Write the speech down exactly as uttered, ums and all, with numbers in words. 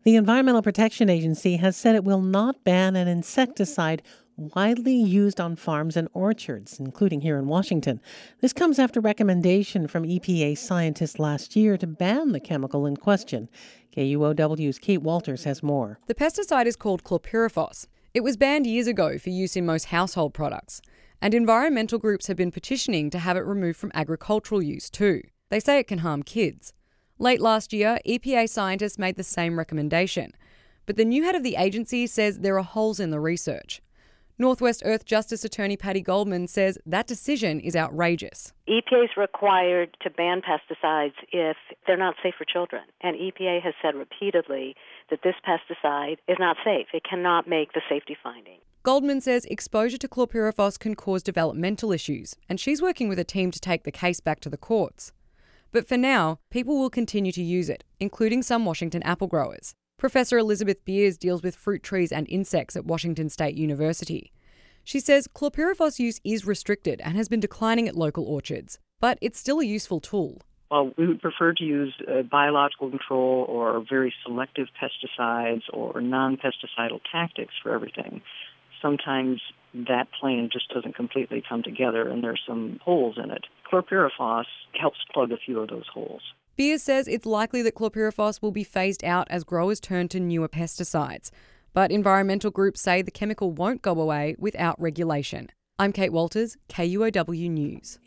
The Environmental Protection Agency has said it will not ban an insecticide widely used on farms and orchards, including here in Washington. This comes after recommendation from E P A scientists last year to ban the chemical in question. K U O W's Kate Walters has more. The pesticide is called chlorpyrifos. It was banned years ago for use in most household products, and environmental groups have been petitioning to have it removed from agricultural use too. They say it can harm kids. Late last year, E P A scientists made the same recommendation, but the new head of the agency says there are holes in the research. Northwest Earth Justice Attorney Patty Goldman says that decision is outrageous. E P A is required to ban pesticides if they're not safe for children, and E P A has said repeatedly that this pesticide is not safe. It cannot make the safety finding. Goldman says exposure to chlorpyrifos can cause developmental issues, and she's working with a team to take the case back to the courts. But for now, people will continue to use it, including some Washington apple growers. Professor Elizabeth Beers deals with fruit trees and insects at Washington State University. She says chlorpyrifos use is restricted and has been declining at local orchards, but it's still a useful tool. Well, we would prefer to use uh, biological control or very selective pesticides or non-pesticidal tactics for everything. Sometimes that plan just doesn't completely come together and there's some holes in it. Chlorpyrifos helps plug a few of those holes. Beers says it's likely that chlorpyrifos will be phased out as growers turn to newer pesticides. But environmental groups say the chemical won't go away without regulation. I'm Kate Walters, K U O W News.